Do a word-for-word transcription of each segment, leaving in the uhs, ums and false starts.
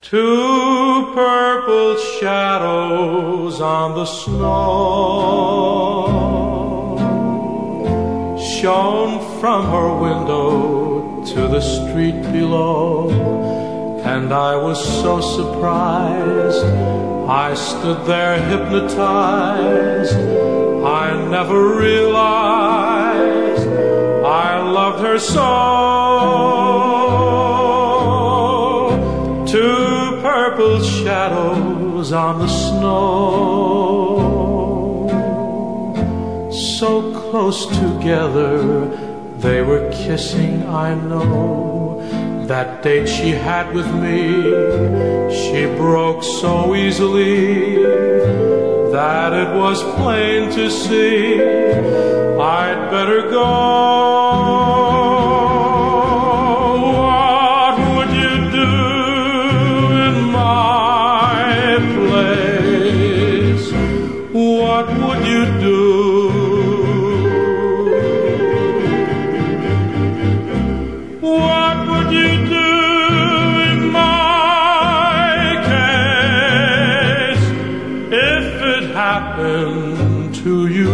Two purple shadows on the snow shone from her window to the street below, and I was so surprised, I stood there hypnotized. I never realized I loved her so. Two purple shadows on the snow, so close together they were kissing, I know. That date she had with me, she broke so easily that it was plain to see I'd better go. What would you do in my place? What would you do? What would you do in my case if it happened to you?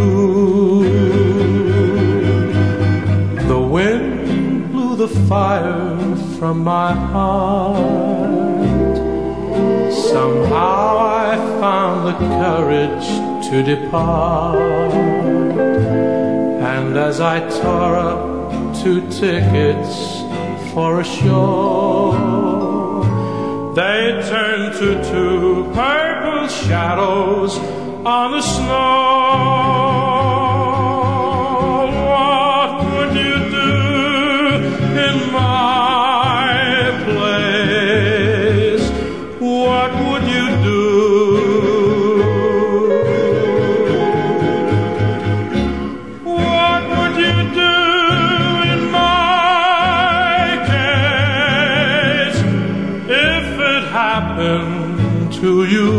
The wind blew the fire from my heart. Somehow I found the courage to depart, and as I tore up two tickets for a show, they turned to two purple shadows on the snow. What would you do in my place? What would you do? What would you do in my case if it happened to you?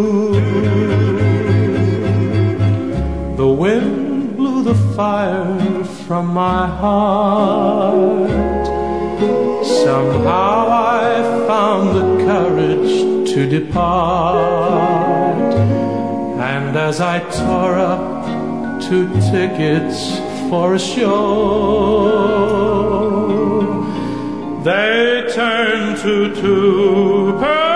The wind blew the fire from my heart. Somehow I found the courage to depart, and as I tore up two tickets for a show, they turned to two